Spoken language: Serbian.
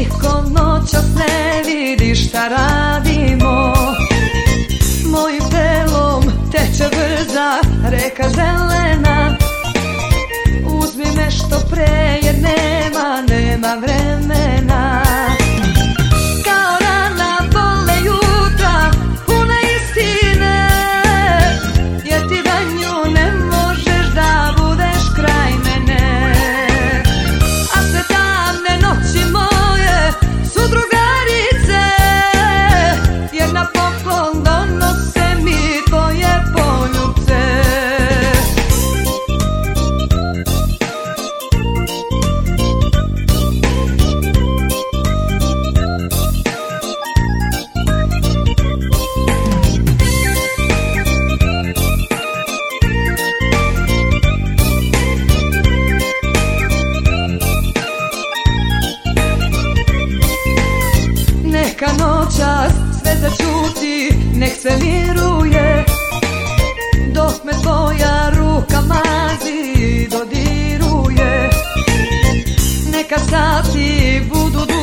niko noćas ne vidi šta radimo. Mojim telom teče brza reka zelena. Uzmi me što pre jer nema vremena. Kao rana bole jutra puna istine, jer ti danju ne možeš da budeš kraj mene. A sve tamne noći moje su drugarice, jer na poklon donose mi tvoje poljubce. Neka noćas sve začuti, nek se miruje, dok me tvoja ruka mazi, dodiruje. Neka sati budu duže,